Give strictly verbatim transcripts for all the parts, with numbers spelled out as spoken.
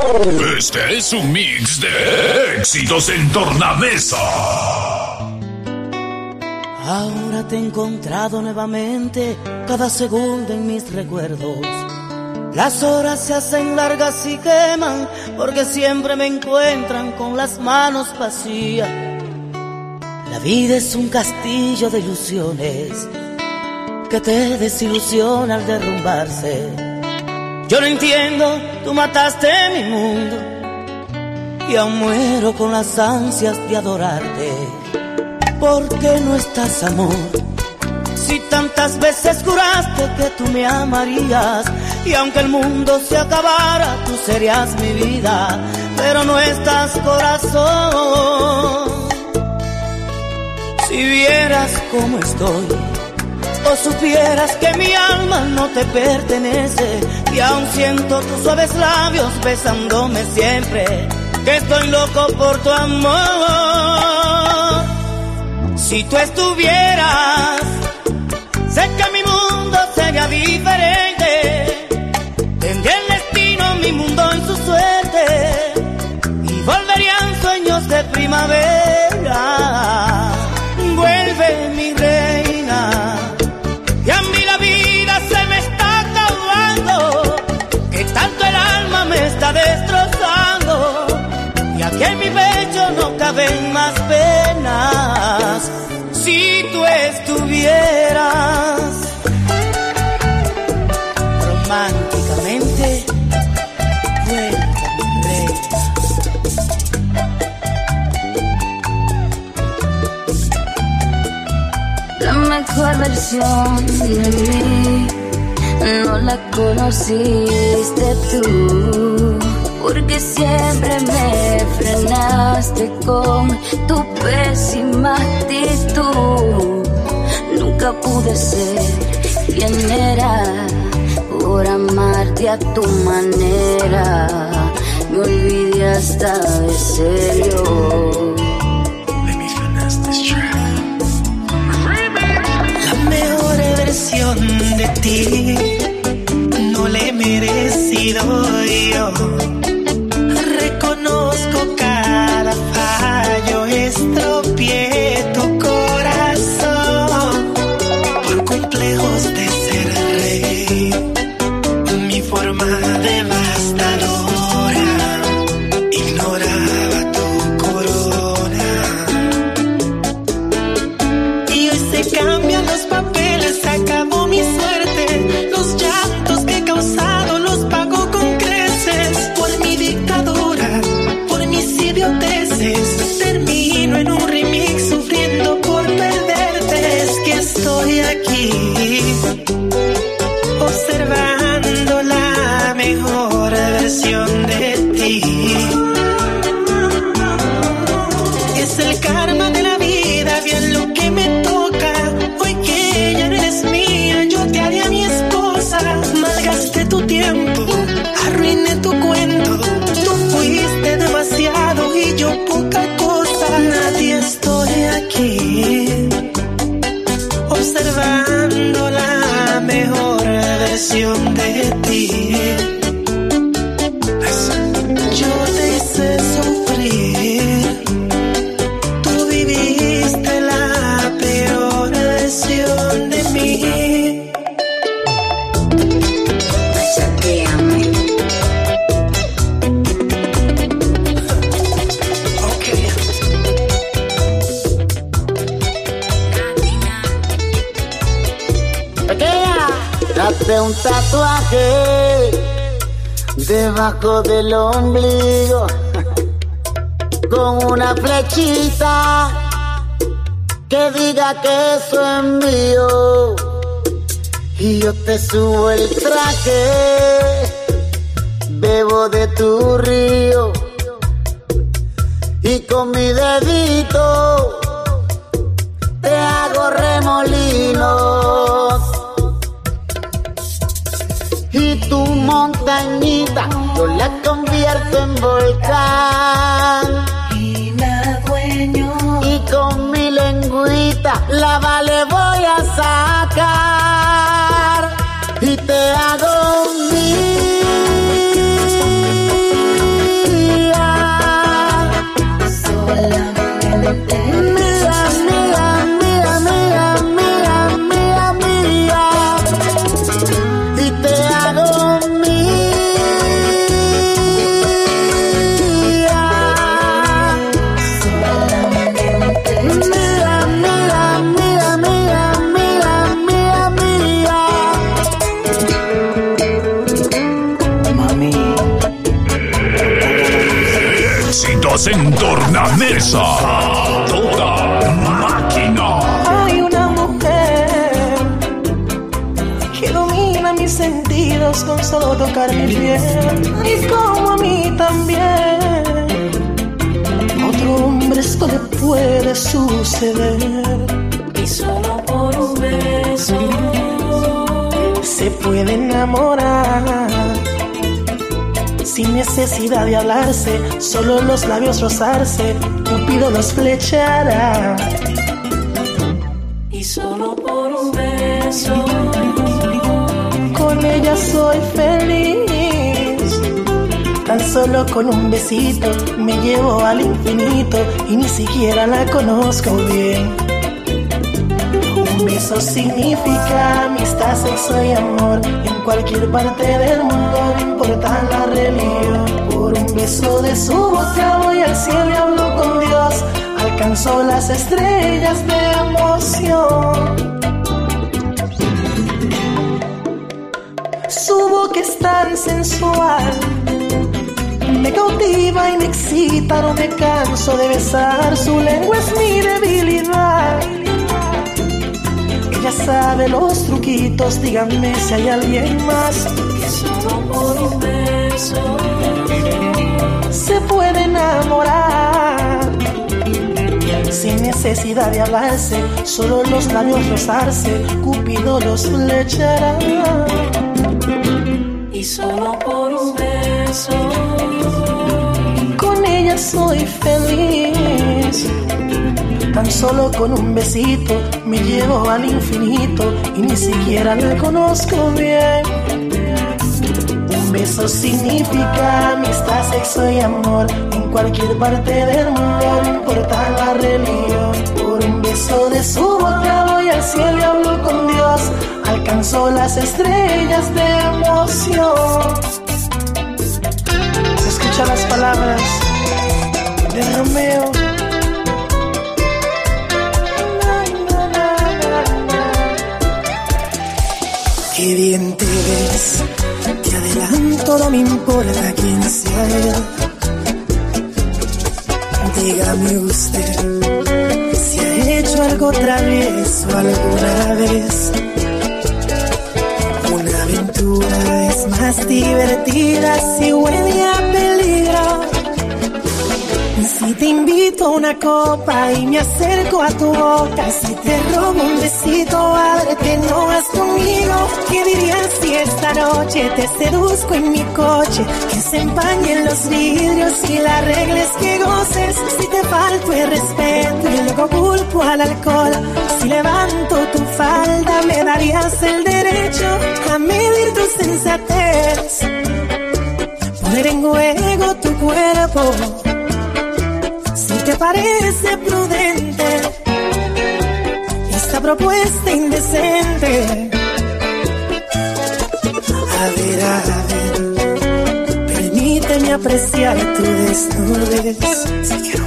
Este es un mix de éxitos en tornamesa. Ahora te he encontrado nuevamente, cada segundo en mis recuerdos. Las horas se hacen largas y queman, porque siempre me encuentran con las manos vacías. La vida es un castillo de ilusiones que te desilusiona al derrumbarse. Yo no entiendo, tú mataste mi mundo y aún muero con las ansias de adorarte. ¿Por qué no estás, amor? Si tantas veces juraste que tú me amarías, y aunque el mundo se acabara, tú serías mi vida, pero no estás, corazón. Si vieras cómo estoy, o supieras que mi alma no te pertenece, y aún siento tus suaves labios besándome siempre, que estoy loco por tu amor. Si tú estuvieras, sé que mi mundo sería diferente. Tendría el destino, mi mundo y su suerte, y volverían sueños de primavera. Vuelve, mi reina, y a mí la vida se me está acabando, que tanto el alma me está destrozando, y aquí en mi pecho no caben más penas. Si tú estuvieras, románticamente, vuelve, mi reina. La mejor versión de mí no la conociste tú, porque siempre me frenaste con tu pésima actitud. Nunca pude ser quien era por amarte a tu manera. Me olvidé hasta de serio. Let me finesse this track. La mejor versión de ti no le he merecido yo. Reconozco cada fallo, estropeé tu corazón por complejos de ser rey. Mi forma devastadora ignoraba tu corona, y hoy se cambian los papeles, se acabó mi suerte. Los llantos que he causado los pago con creces por mi dictadura, por mis idioteces. Termino en un remix sufriendo por perderte. Es que estoy aquí observando la mejor versión de ti. Es el karma de la vida, bien lo que me toca. Hoy que ya no eres mía, yo te haré a mi esposa. Malgasté tu tiempo, arruiné tu cuento. Tú fuiste demasiado y yo poca cosa. Nadie, estoy aquí observando la mejor versión de ti. Yo te hice sufrir, tú viviste la peor versión de mí. Chateame. Okay. Pequeña, date un tatuaje debajo del ombligo con una flechita que diga que eso es mío, y yo te subo el traje, bebo de tu río, y con mi dedito te hago remolinos, y tu montañita yo la convierto en volcán, Y me adueño, y con mi lengüita la vale voy a sacar, y te hago mía. Éxitos en tornamesa. Toda máquina. Hay una mujer que domina mis sentidos con solo tocar mi piel, y como a mí también. Otro hombre esto le puede suceder, y solo por un beso se puede enamorar. Sin necesidad de hablarse, solo los labios rozarse, Cupido los flechará. y solo por un beso Con ella soy feliz. Tan solo con un besito me llevo al infinito y ni siquiera la conozco bien. Un beso significa amistad, sexo y amor. En cualquier parte del mundo, no importa la religión. Por un beso de su boca voy al cielo y hablo con Dios. Alcanzó las estrellas de emoción. Su boca es tan sensual, me cautiva y me excita, no me canso de besar. Su lengua es mi debilidad. Ella sabe los truquitos, díganme si hay alguien más. que solo por un beso Se puede enamorar sin necesidad de hablarse, solo los labios rozarse, Cupido los flechará. y solo por un beso Con ella soy feliz. Tan solo con un besito me llevo al infinito y ni siquiera la conozco bien. Un beso significa amistad, sexo y amor. En cualquier parte del mundo, no importa la religión. Por un beso de su boca voy al cielo y hablo con Dios. Alcanzó las estrellas de emoción. Escucha las palabras de Romeo. Qué bien te ves, te adelanto, no me importa quién sea él. Dígame usted si ha hecho algo travieso alguna vez. Una aventura es más divertida si huele a peligro. Si te invito a una copa y me acerco a tu boca, si te robo un besito, ábrete, no vas conmigo. ¿Qué dirías si esta noche te seduzco en mi coche? Que se empañen los vidrios y la regla es que goces. Si te falto el respeto y luego culpo al alcohol, si levanto tu falda me darías el derecho a medir tu sensatez, poner en juego tu cuerpo. Si te parece prudente esta propuesta indecente, a ver, a ver, permíteme apreciar tu desnudez. Si quiero,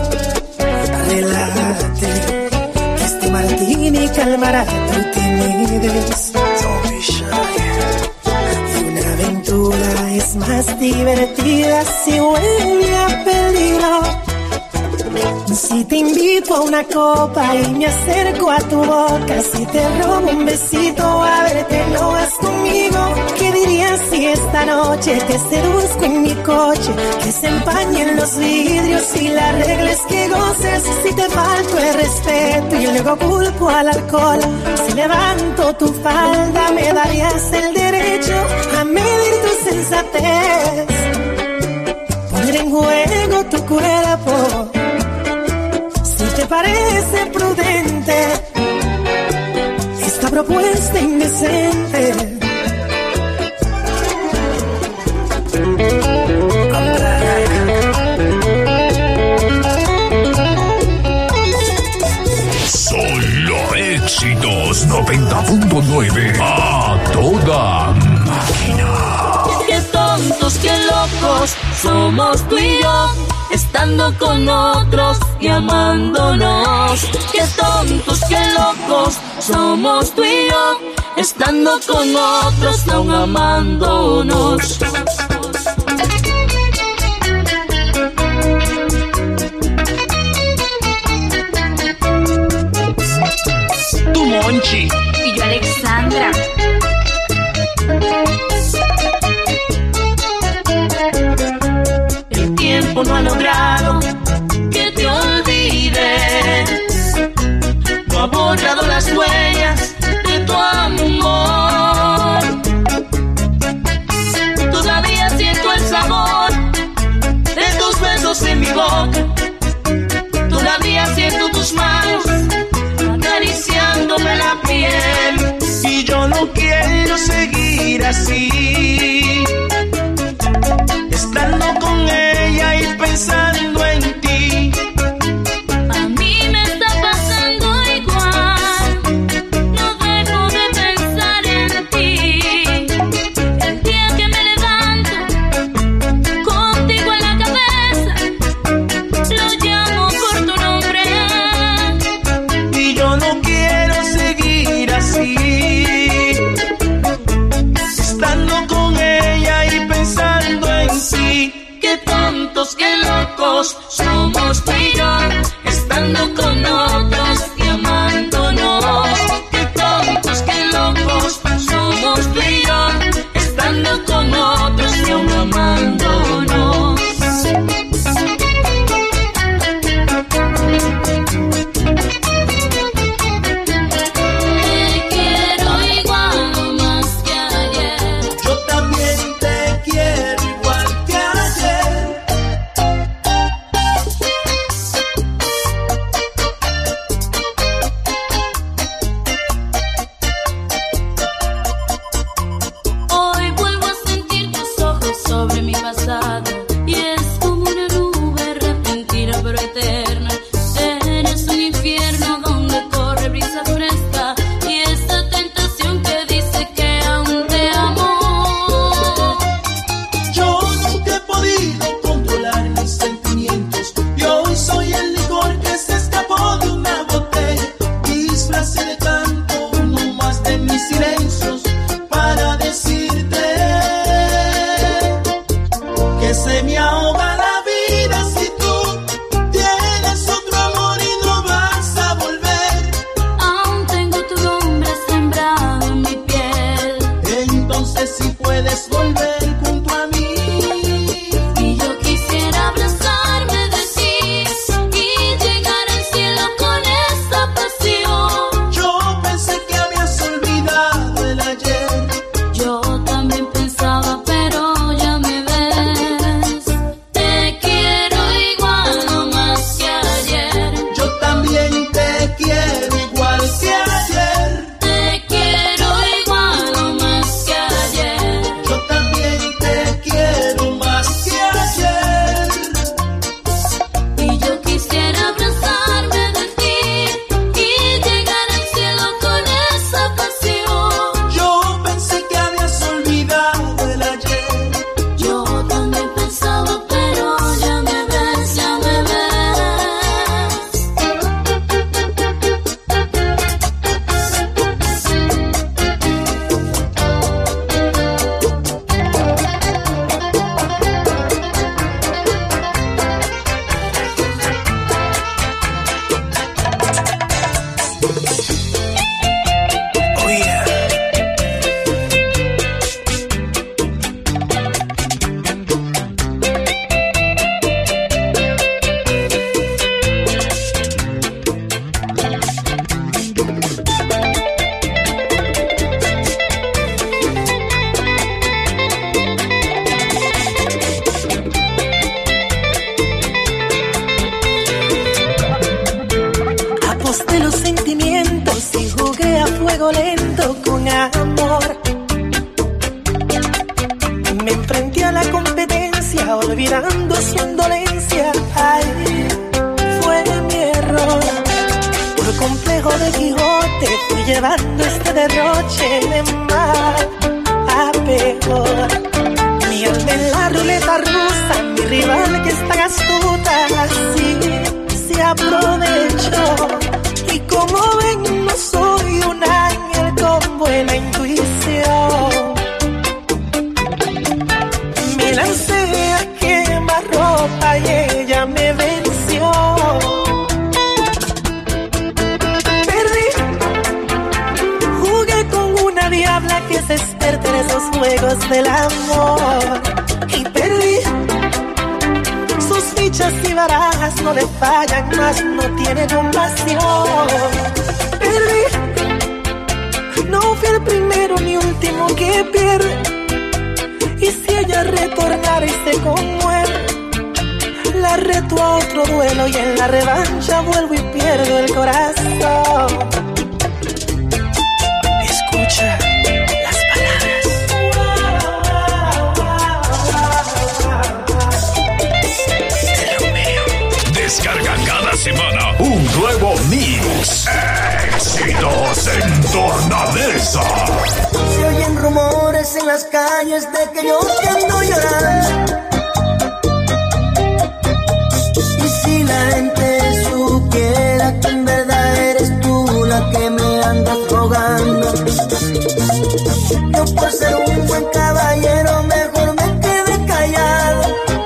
relájate, que este martini calmará tu timidez. Don't be shy. Y una aventura es más divertida si huele a peligro. Si te invito a una copa y me acerco a tu boca, si te robo un besito, ábrete, no vas conmigo. ¿Qué dirías si esta noche te seduzco en mi coche? Que se empañen los vidrios y la regla es que goces. Si te falto el respeto y luego culpo al alcohol, si levanto tu falda me darías el derecho a medir tu sensatez, poner en juego tu cuerpo. ¿Te parece prudente esta propuesta indecente? Solo éxitos noventa punto nueve a toda máquina. Qué tontos, qué locos somos tú y yo, estando con otros y amándonos. Qué tontos, qué locos somos tú y yo, estando con otros aún amándonos. tiempo no ha logrado que te olvides. No ha borrado las huellas de tu amor. Todavía siento el sabor de tus besos en mi boca. Todavía siento tus manos acariciándome la piel. Y yo no quiero seguir así, estando con ella y pensando en ti. A mí me está pasando igual, no dejo de pensar en ti. El día que me levanto, contigo en la cabeza, lo llamo por tu nombre. Y yo no quiero seguir así, estando con ella y pensando en sí. Qué tontos, qué locos somos tú y yo, estando con otros y amándonos. Qué tontos, qué locos somos tú y yo, estando con otros y aún amándonos. Te quiero igual o más que ayer. Yo también te quiero igual que ayer. Hoy vuelvo a sentir tus ojos sobre mi pasado y es como una nube repentina pero eterna. Eres un infierno donde corre brisa fresca y esa tentación que dice que aún te amo. Yo nunca he podido controlar mis sentimientos y hoy soy el licor que se escapó de una botella. Disfracé de canto uno más de mis silencios para decirte que se me ahoga la vida si tú tienes otro amor y no vas a volver. Aún tengo tu nombre sembrado en mi piel Entonces si puedes volver junto a mí. y yo quisiera abrazarme de ti y llegar al cielo con esa pasión. Yo pensé que habías olvidado el ayer. Yo también pensaba, pero ya me ves. Te quiero igual o más que ayer. Yo también te quiero igual que ayer. Te quiero igual o más que ayer. Yo también te quiero más que ayer. Y yo quisiera abrazarme de ti y llegar al cielo con esa pasión. Yo pensé que habías olvidado el ayer. Yo también pensaba, pero ya me ves, ya me ves. Oh yeah. Aposté los sentimientos y jugué a fuego lento con amor. Me enfrenté a la competencia olvidando su indolencia. Ay, fue mi error. Por complejo de Quijote fui llevando este derroche de mal a peor. Mi alma en la ruleta rusa, mi rival que es tan astuta, así se aprovechó. Y como ven, no soy un ángel con buena intuición. Me lancé a quemar ropa y ella me venció. Perdí, jugué con una diabla que se experta en esos juegos del amor. Y perdí, sus fichas y barajas no le fallan, más no tiene compasión. Perdí, no fui el primero ni último que pierde. Y si ella retornara y se conmueve, la reto a otro duelo y en la revancha vuelvo y pierdo el corazón. Escucha las palabras de Romeo. Descarga cada semana un nuevo mix. Éxitos en Tornamesa. Se oyen rumores en las calles de que yo te ando llorando. Y si la gente supiera que en verdad eres tú la que me andas rogando, yo por ser un buen caballero mejor me quedé callado.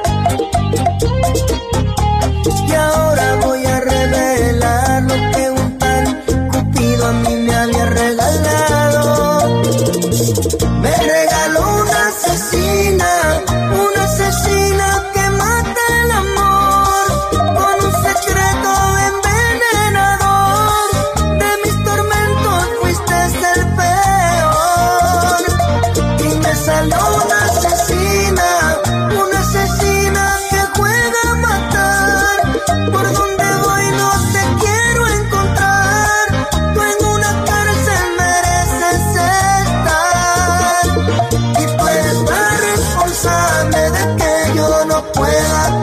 Y ahora voy a revelar lo que un tal Cupido a mí me había regalado. Me regaló una asesina, una asesina que mata el amor, con un secreto envenenador. De mis tormentos fuiste el peor. Y me salió una asesina, una asesina que juega a matar. Por donde voy no te quiero encontrar. Tú en una cárcel mereces estar. Y tú eres la responsable de que yo no pueda